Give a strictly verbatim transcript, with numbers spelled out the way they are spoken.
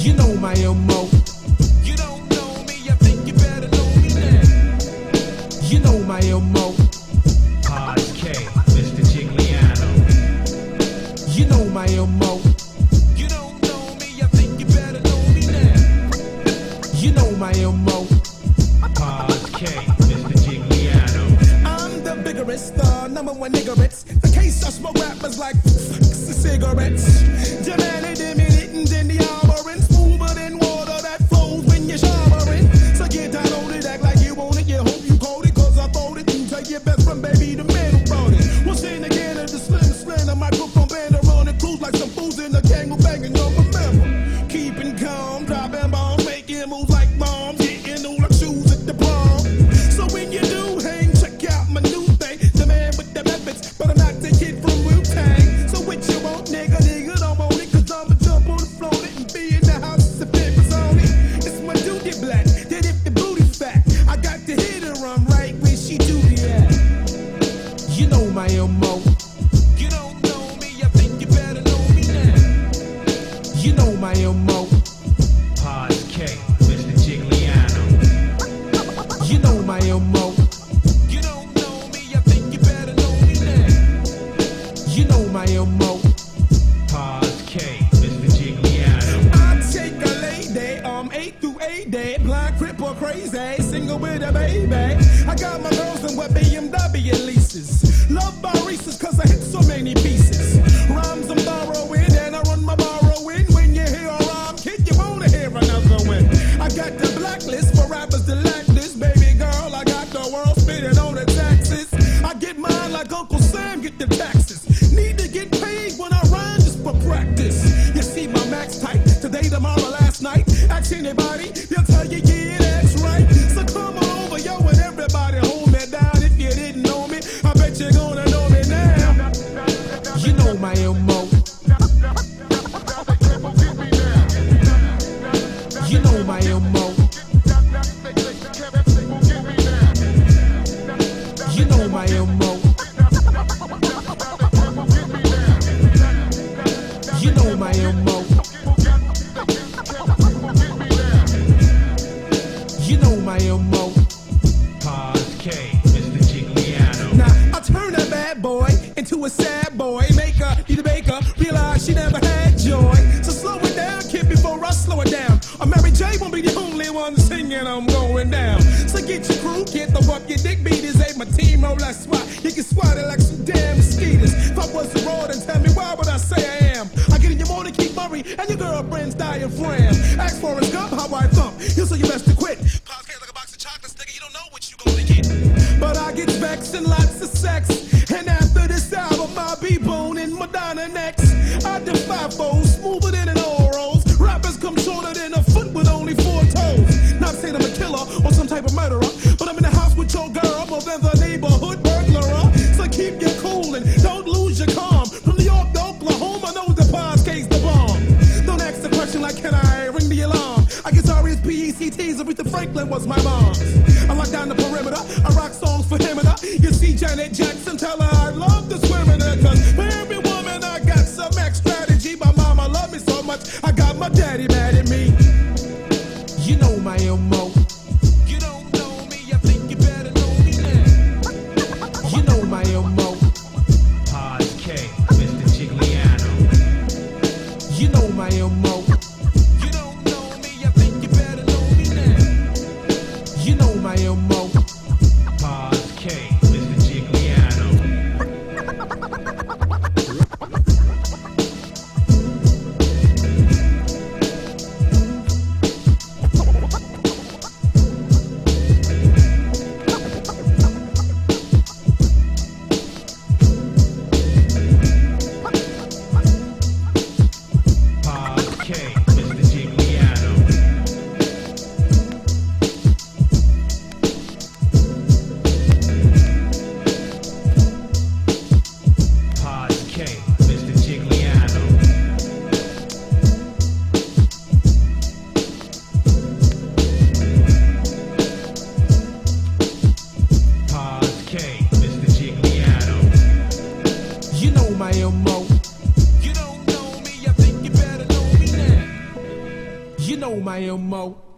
You know my M O. You don't know me, I think you better know me now. You know my M O. Paz K, Mister Gigliano. You know my M O. You don't know me, I think you better know me now. You know my M O. Paz K, Mister Gigliano. I'm the biggest, the number one niggerets. The case I smoke rappers like cigarettes. Jamani, dimmy, littin', in the armorin', smoother than water that flows when you're showering. So get down on it, act like you want it. You hope you caught it, cause I thought it. You take your best friend, baby, the man who brought it. We'll sing again at the slim, slim, the microphone band around and cruise like some fools in the gang banging on remember. Keeping calm, dropping bombs, making moves like bombs, getting new like shoes at the prom. So when you do hang, check out my new thing. The man with the methods, but I'm not the kid from Wu-Tang. So what you want, nigga, nigga, don't want it, cause I'ma jump on the floor and be in the house if it was on it. It's my duty black, that if the booty's fat, I got to hit her, I'm right where she do be at. You know my M O. You don't know me, I think you better know me now. You know my M O. Paz K, Mister Gigliano. You know my M O. You don't know me, I think you better know me now. You know my M O. Paz K, Mister Gigliano. I take a lady, um, A through A day, blind, crip or crazy, single with a baby. I got my girls in what B M W leases. Love by Reese's cause I hit so many pieces. Rhymes I'm borrowing and I run my borrowing. When you hear a rhyme, kid, you wanna hear another one. I got the blacklist for rappers to lack this. Baby girl, I got the world spinning on the taxes. I get mine like Uncle Sam get the taxes. Need to get paid when I rhyme just for practice. You see my max type, today, tomorrow, last night. Ask anybody, they'll tell you, yeah, that's right. So come on over, yo, and everybody hold me down. If you didn't know me, I bet you're gonna know me now. You know my M O. You know my M O. You know my M O. You know my M O. You know my M O. Paz K, Mister Gigliano. Now, I turn a bad boy into a sad boy. Make her, be the baker, realize she never had joy. So slow it down, kid, before I slow it down. Or Mary J won't be the only one singing, I'm going down. So get your crew, get the up your dick beaters. Ain't my team roll like swat. You can swat it like some damn mosquitoes. If I was a road and tell me why would I say I am? I get in your morning, keep Murray, and your girlfriend's diaphragm. Ask Forrest Gump how I thump. You'll say you best to quit. Pop like a box of chocolates, nigga, you don't know what you gonna get. But I get vexed and lots of sex. And after this album, I'll be boning Madonna next. I defy foes, smoother than an old rose. Rappers come shorter than a foot with only four toes. Not saying I'm a killer or some type of murderer, but I'm in the house with your girl more than the neighborhood burglar. So keep your cool and don't lose your calm. From New York to Oklahoma, know the Paz K's the bomb. Don't ask the question like, can I ring the alarm? I guess R E S P E C T's Aretha Franklin was my mom. I lock down the perimeter, I rock songs for him and her. You see Janet Jackson, tell her I love the swimming her. Cause for every woman I got some X strategy. My mama loved me so much, I got my daddy mad at me. You know my M O. You don't know me, I think you better know me now. You know my M O. Paz K, Mister Gigliano. You know my M O. You don't know me, I think you better know me now. You know my M O. Paz K, Mister Gigliano. You know my M O.